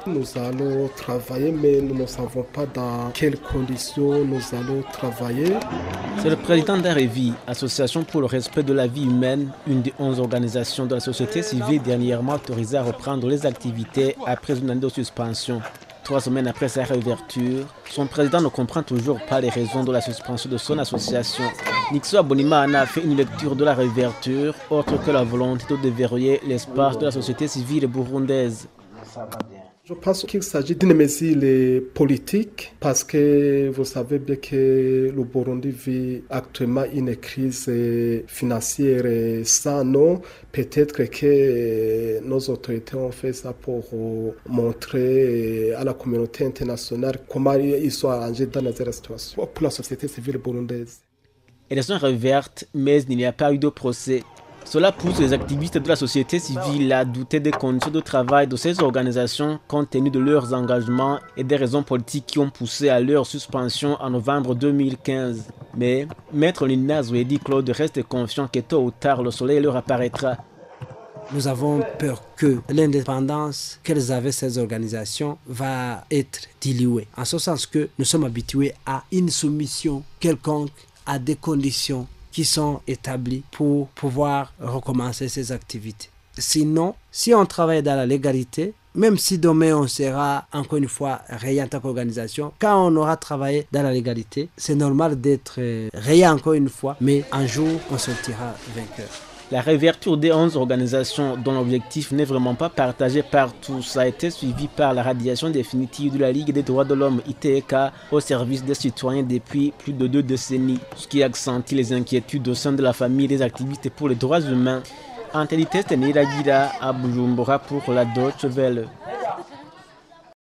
Nous allons travailler, mais nous ne savons pas dans quelles conditions nous allons travailler. C'est le président d'Arevi, Association pour le respect de la vie humaine, une des 11 organisations de la société civile dernièrement autorisée à reprendre les activités après une année de suspension. 3 semaines après sa réouverture, son président ne comprend toujours pas les raisons de la suspension de son association. Nixo Abonimana a fait une lecture de la réouverture, autre que la volonté de déverrouiller l'espace de la société civile burundaise. Je pense qu'il s'agit d'une mesure politique parce que vous savez bien que le Burundi vit actuellement une crise financière sans nom. Peut-être que nos autorités ont fait ça pour montrer à la communauté internationale comment ils sont arrangés dans la situation pour la société civile burundaise. Elles sont réouvertes, mais il n'y a pas eu de procès. Cela pousse les activistes de la société civile à douter des conditions de travail de ces organisations compte tenu de leurs engagements et des raisons politiques qui ont poussé à leur suspension en novembre 2015. Mais Maître Lina Zwedi Claude reste confiant que tôt ou tard le soleil leur apparaîtra. Nous avons peur que l'indépendance qu'elles avaient, ces organisations, va être diluée. En ce sens que nous sommes habitués à une soumission quelconque, à des conditions qui sont établis pour pouvoir recommencer ces activités. Sinon, si on travaille dans la légalité, même si demain on sera encore une fois rayé en tant qu'organisation, quand on aura travaillé dans la légalité, c'est normal d'être rayé encore une fois, mais un jour on sortira vainqueur. La réouverture des 11 organisations dont l'objectif n'est vraiment pas partagé par tous a été suivi par la radiation définitive de la Ligue des droits de l'homme ITK au service des citoyens depuis plus de 2 décennies, ce qui accentue les inquiétudes au sein de la famille des activistes pour les droits humains. Anteliteste Niragira à Bujumbura pour la Deutsche Welle.